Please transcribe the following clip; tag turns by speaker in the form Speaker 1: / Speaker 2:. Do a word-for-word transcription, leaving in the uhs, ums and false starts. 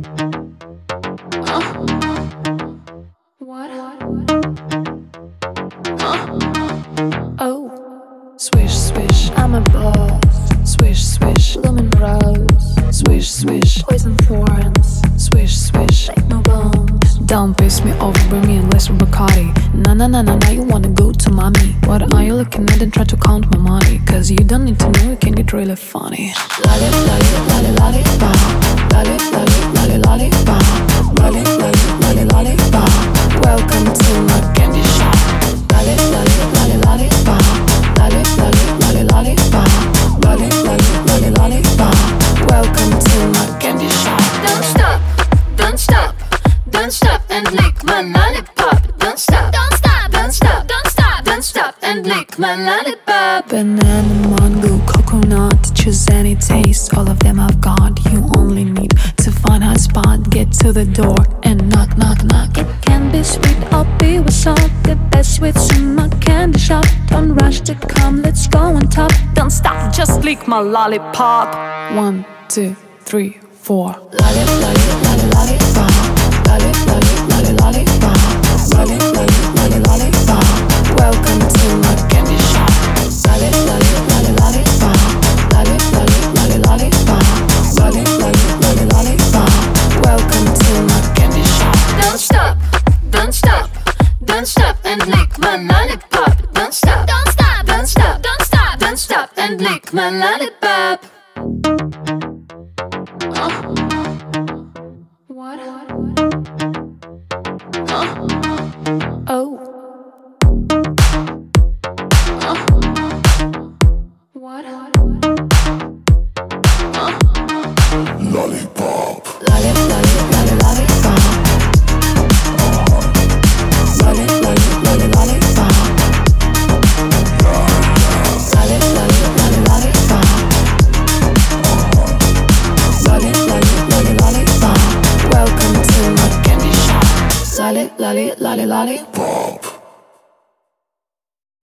Speaker 1: What? Oh, swish, swish, I'm a boss. Swish, swish, lemon rose. Swish, swish, poison thorns. Swish, swish, like no bones. Don't piss me off, bring me a glass of Bacardi. Na na na na na, you wanna go to mommy? What are you looking at and try to count my money? Cause you don't need to know, it can get really funny. Lolly, lolly, lolly, lolly, bop. Lolly, lolly, lolly, lolly, bop. Lolly, lolly, lolly, lolly, bop. Welcome to my candy shop. Lolly, lolly, lolly, lolly, bop. Lolly, lolly, lolly, lolly, bop. Lolly, lolly, lolly, lolly, bop. Welcome to my candy shop.
Speaker 2: Don't stop, don't stop, don't stop and lick my lollipop. Don't stop, don't stop, don't stop, don't stop, don't stop and lick my lollipop.
Speaker 1: Banana, mango, coconut, choose any taste. All of them I've got. You only need to find a spot. Get to the door and knock, knock, knock.
Speaker 3: It can be sweet or be with salt. The best sweets in my candy shop. Don't rush to come, let's go on top. Don't stop, just lick my lollipop.
Speaker 1: One, two, three, four.
Speaker 2: Lolly, lolly, lolly, lolly, bop. Lolly, lolly, lolly, lolly, bop. Lolly, lolly, lolly, lolly, bop.
Speaker 1: Welcome to my candy shop.
Speaker 2: Lolly, lolly, lolly, lolly, bop. Lolly, lolly, lolly, lolly, bop. Lolly, lolly, lolly, lolly, bop.
Speaker 1: Welcome to my candy shop.
Speaker 2: Don't stop, don't stop, don't stop and lick my lollipop. Don't stop, don't stop, don't stop, don't stop, don't stop and lick my lollipop.
Speaker 1: What? Oh. What?
Speaker 2: Lollipop. Lolly, lolly, lolly, lolly, bop. Lolly, lolly, lolly, lolly, bop. Lolly, lolly, lolly, lolly, bop. Lolly, lolly, lolly, lolly, bop.
Speaker 1: Welcome to my candy shop.
Speaker 2: Lolly, lolly, lolly, lolly, pop.